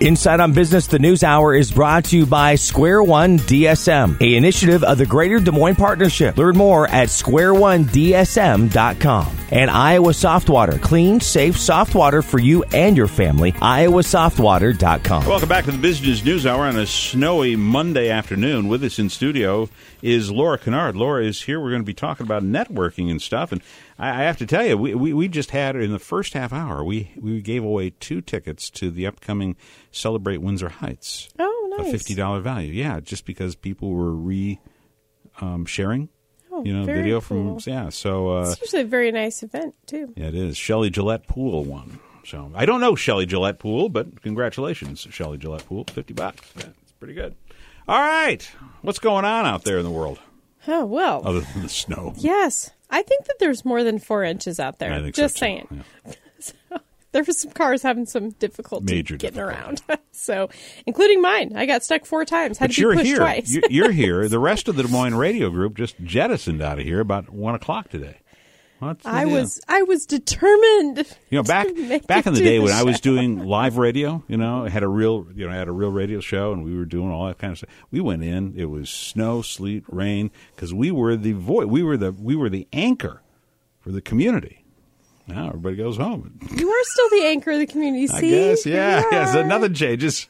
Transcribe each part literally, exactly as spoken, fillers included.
Inside on Business, the News Hour is brought to you by Square One D S M, a initiative of the Greater Des Moines Partnership. Learn more at square one d s m dot com. And Iowa Soft Water, clean, safe, soft water for you and your family. iowa soft water dot com. Welcome back to the Business News Hour on a snowy Monday afternoon. With us in studio is Laura Kennard. Laura is here. We're going to be talking about networking and stuff. And I, I have to tell you, we, we, we just had, in the first half hour, we, we gave away two tickets to the upcoming Celebrate Windsor Heights. Oh, nice. A fifty dollars value. Yeah, just because people were re um, sharing. Oh, You know, very video cool. from, yeah, so. Uh, it's usually a very nice event, too. Yeah, it is. Shelley Gillette Pool won. So I don't know Shelley Gillette Pool, but congratulations, Shelley Gillette Pool. fifty bucks. Yeah, it's pretty good. All right. What's going on out there in the world? Oh, well. Other than the snow. Yes. I think that there's more than four inches out there. I think so, Just too. saying. Yeah. So, there were some cars having some difficulty Major getting difficulty. around. So, including mine. I got stuck four times. Had But to be you're pushed here. twice. You- You're here. The rest of the Des Moines radio group just jettisoned out of here about one o'clock today. What's the I deal? was I was determined. You know, back to make back it in the to day the when I was show. doing live radio, you know, I had a real, you know, I had a real radio show, and we were doing all that kind of stuff. We went in; it was snow, sleet, rain, because we were the voice, we were the we were the anchor for the community. Now everybody goes home. You are still the anchor of the community. I See? guess, Here yeah, we yeah. So are. nothing changes.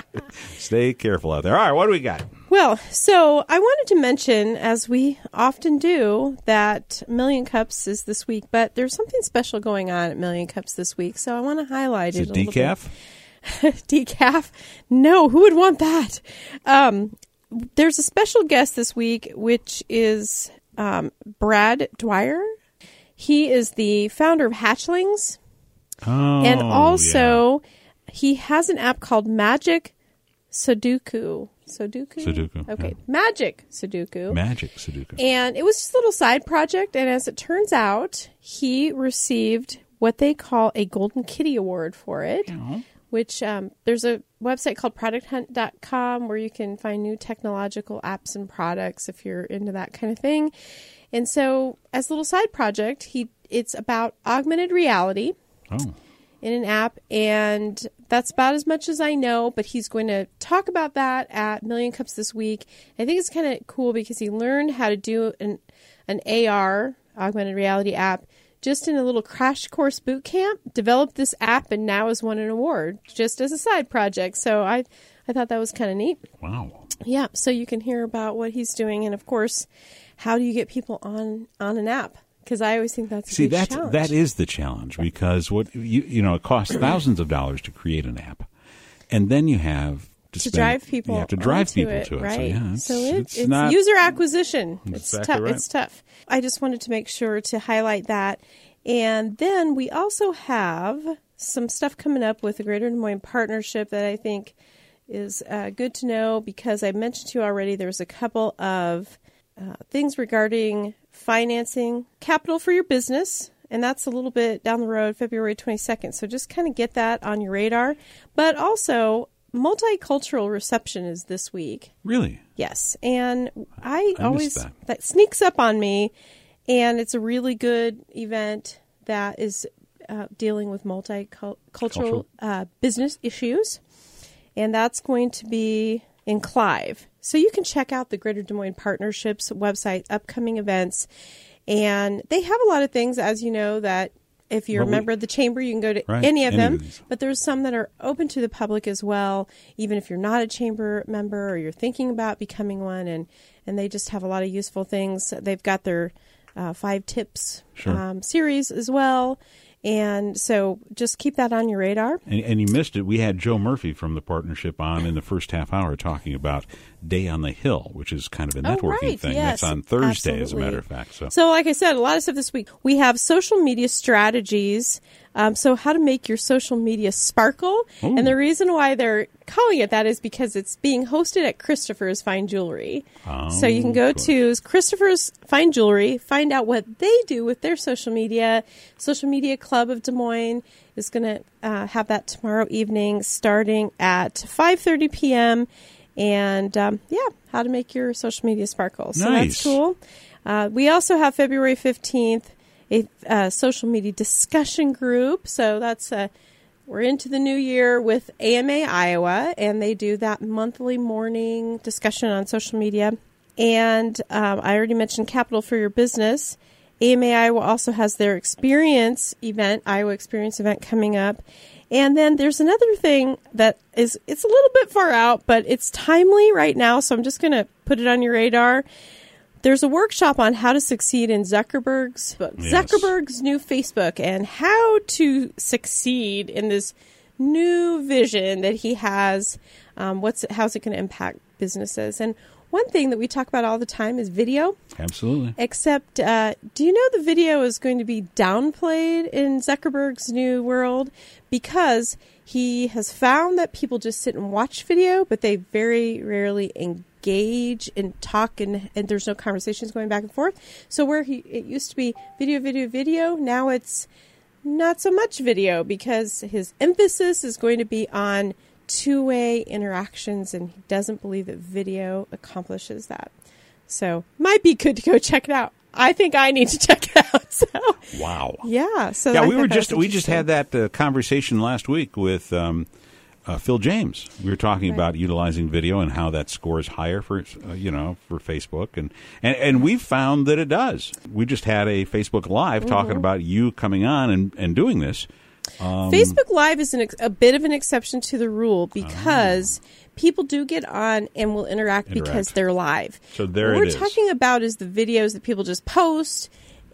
Stay careful out there. All right, what do we got? Well, so I wanted to mention, as we often do, that Million Cups is this week, but there's something special going on at Million Cups this week, so I want to highlight Is it it a little decaf? bit. Decaf? No, who would want that? Um, there's a special guest this week, which is um, Brad Dwyer. He is the founder of Hatchlings, Oh, and also he has an app called Magic Sudoku. Sudoku? Sudoku, Okay. yeah. Magic Sudoku. yeah. Magic Sudoku. And it was just a little side project. And as it turns out, he received what they call a Golden Kitty Award for it, Oh. which um, there's a website called product hunt dot com where you can find new technological apps and products if you're into that kind of thing. And so as a little side project, he it's about augmented reality Oh. in an app, and that's about as much as I know, but he's going to talk about that at Million Cups this week. I think it's kind of cool because he learned how to do an an A R, augmented reality app, just in a little crash course boot camp, developed this app, and now has won an award just as a side project. So I, I thought that was kind of neat. Wow. Yeah, so you can hear about what he's doing, and of course, how do you get people on, on an app? Because I always think that's a See, big that's, challenge. that is the challenge, because what you you know it costs thousands of dollars to create an app, and then you have to, to spend, drive people You have to drive onto people it, to it. right? So, yeah, it's, So it- it's, it's, not user acquisition. It's exactly tough. right. It's tough. I just wanted to make sure to highlight that. And then we also have some stuff coming up with the Greater Des Moines Partnership that I think is uh, good to know, because I mentioned to you already there's a couple of uh, things regarding financing capital for your business. And that's a little bit down the road, February twenty-second. So just kind of get that on your radar. But also, multicultural reception is this week. really. Yes. And I, I always, missed that. that. sneaks up on me. And it's a really good event that is uh, dealing with multicultural Cultural. uh, business issues. And that's going to be in Clive. So you can check out the Greater Des Moines Partnerships website, upcoming events. And they have a lot of things, as you know, that if you're Well, a we- member of the chamber, you can go to Right, any of any of them. these. But there's some that are open to the public as well, even if you're not a chamber member or you're thinking about becoming one. And, and they just have a lot of useful things. They've got their uh, five tips Sure. um, series as well. And so just keep that on your radar. And, and you missed it. We had Joe Murphy from the partnership on in the first half hour talking about Day on the Hill, which is kind of a Oh, networking right. thing. Yes, That's on Thursday, as a absolutely. matter of fact. So, So like I said, a lot of stuff this week. We have social media strategies. Um, so how to make your social media sparkle. Ooh. And the reason why they're calling it that is because it's being hosted at Christopher's Fine Jewelry. Oh, so you can go of course. to Christopher's Fine Jewelry, find out what they do with their social media. Social Media Club of Des Moines is going to uh, have that tomorrow evening starting at five thirty p.m. And um, yeah, how to make your social media sparkle. So Nice. that's cool. Uh, we also have February fifteenth, a uh, social media discussion group. So that's uh, we're into the new year with A M A Iowa, and they do that monthly morning discussion on social media. And um, I already mentioned Capital for Your Business. A M A Iowa also has their experience event, Iowa Experience event coming up. And then there's another thing that is, it's a little bit far out, but it's timely right now, so I'm just going to put it on your radar. There's a workshop on how to succeed in Zuckerberg's yes. Zuckerberg's new Facebook and how to succeed in this new vision that he has. Um, what's how's it going to impact businesses? And one thing that we talk about all the time is video. Absolutely. Except, uh, do you know the video is going to be downplayed in Zuckerberg's new world? Because he has found that people just sit and watch video, but they very rarely engage and talk, and, and there's no conversations going back and forth. So where he it used to be video, video, video, now it's not so much video because his emphasis is going to be on two-way interactions, and he doesn't believe that video accomplishes that. So might be good to go check it out. I think I need to check it out. So wow. Yeah. So yeah, I we were that just we just had that uh, conversation last week with um, uh, Phil James. We were talking right. about utilizing video and how that scores higher for uh, you know for Facebook, and, and and we've found that it does. We just had a Facebook Live mm-hmm. talking about you coming on and, and doing this. Um, Facebook Live is an ex- a bit of an exception to the rule because uh, people do get on and will interact, interact because they're live. So there what it we're is. talking about is the videos that people just post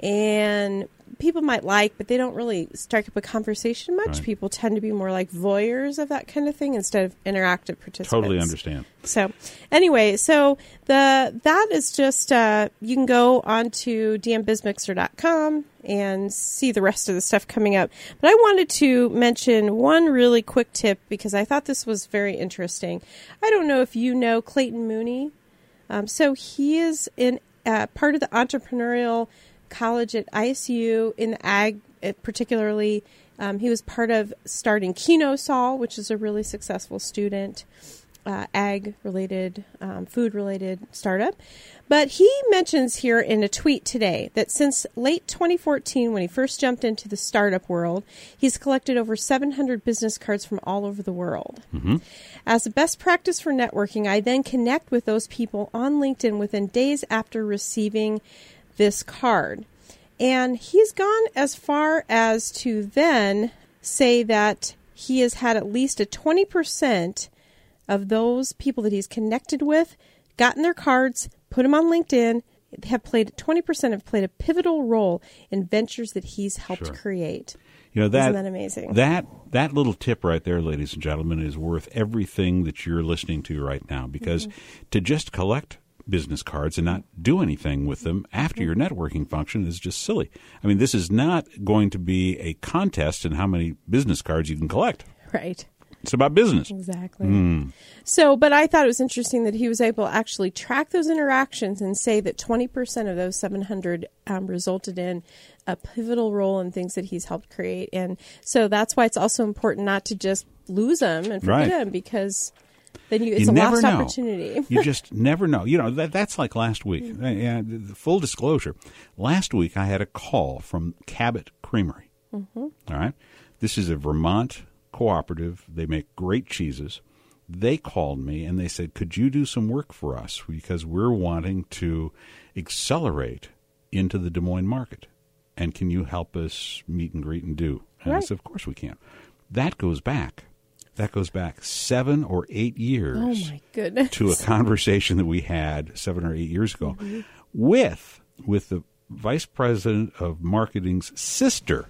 and people might like, but they don't really strike up a conversation much. Right. People tend to be more like voyeurs of that kind of thing instead of interactive participants. Totally understand. So anyway, so the that is just, uh, you can go on to d m biz mixer dot com and see the rest of the stuff coming up. But I wanted to mention one really quick tip because I thought this was very interesting. I don't know if you know Clayton Mooney. Um, so he is in uh, part of the entrepreneurial college at I S U in the ag, particularly. Um, he was part of starting KinoSol, which is a really successful student, uh, ag-related, um, food-related startup. But he mentions here in a tweet today that since late twenty fourteen, when he first jumped into the startup world, he's collected over seven hundred business cards from all over the world. Mm-hmm. As a best practice for networking, I then connect with those people on LinkedIn within days after receiving this card. And he's gone as far as to then say that he has had at least a twenty percent of those people that he's connected with, gotten their cards, put them on LinkedIn, have played, twenty percent have played a pivotal role in ventures that he's helped sure. create. You know, that, Isn't that amazing? That, that little tip right there, ladies and gentlemen, is worth everything that you're listening to right now, because mm-hmm. to just collect business cards and not do anything with them after your networking function is just silly. I mean, this is not going to be a contest in how many business cards you can collect. Right. It's about business. Exactly. Mm. So, but I thought it was interesting that he was able to actually track those interactions and say that twenty percent of those seven hundred um, resulted in a pivotal role in things that he's helped create. And so that's why it's also important not to just lose them and forget right. them, because then you, it's you a never lost know. opportunity. You just never know. You know, that, that's like last week. Mm-hmm. Uh, full disclosure, last week I had a call from Cabot Creamery. Mm-hmm. All right. This is a Vermont cooperative. They make great cheeses. They called me and they said, could you do some work for us? Because we're wanting to accelerate into the Des Moines market. And can you help us meet and greet and do? And right. I said, of course we can. That goes back. That goes back seven or eight years. Oh, my goodness. To a conversation that we had seven or eight years ago mm-hmm. with with the vice president of marketing's sister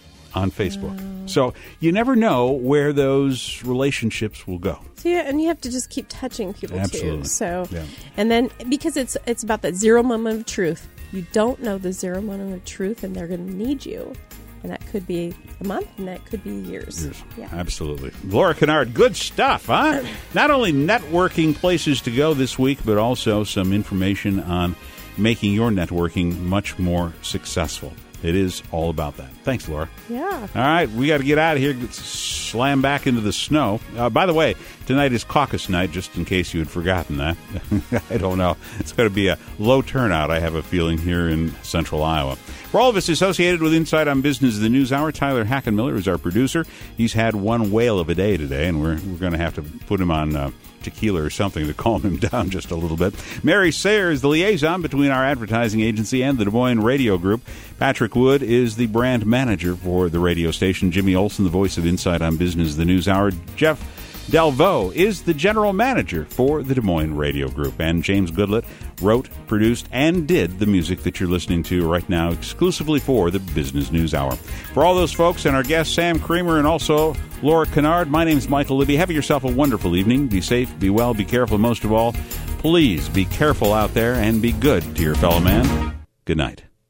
on Facebook. Oh. So you never know where those relationships will go. So yeah, and you have to just keep touching people Absolutely. too. So, yeah. And then because it's it's about that zero moment of truth. You don't know the zero moment of truth, and they're going to need you. And that could be a month, and that could be years. Years. Yeah. Absolutely. Laura Kennard, good stuff, huh? Not only networking places to go this week, but also some information on making your networking much more successful. It is all about that. Thanks, Laura. Yeah. All right, we got to get out of here, get slam back into the snow. Uh, by the way, tonight is caucus night, just in case you had forgotten that. I don't know. It's going to be a low turnout, I have a feeling, here in central Iowa. For all of us associated with Inside on Business, the News Hour, Tyler Hackenmiller is our producer. He's had one whale of a day today, and we're, we're going to have to put him on uh, tequila or something to calm him down just a little bit. Mary Sayre is the liaison between our advertising agency and the Des Moines Radio Group. Patrick Wood is the brand manager for the radio station. Jimmy Olsen, the voice of Inside on Business, the News Hour. Jeff Delvaux is the general manager for the Des Moines Radio Group. And James Goodlett wrote, produced, and did the music that you're listening to right now exclusively for the Business News Hour. For all those folks and our guests, Sam Creamer and also Laura Kennard, my name's Michael Libby. Have yourself a wonderful evening. Be safe, be well, be careful. Most of all, please be careful out there and be good to your fellow man. Good night.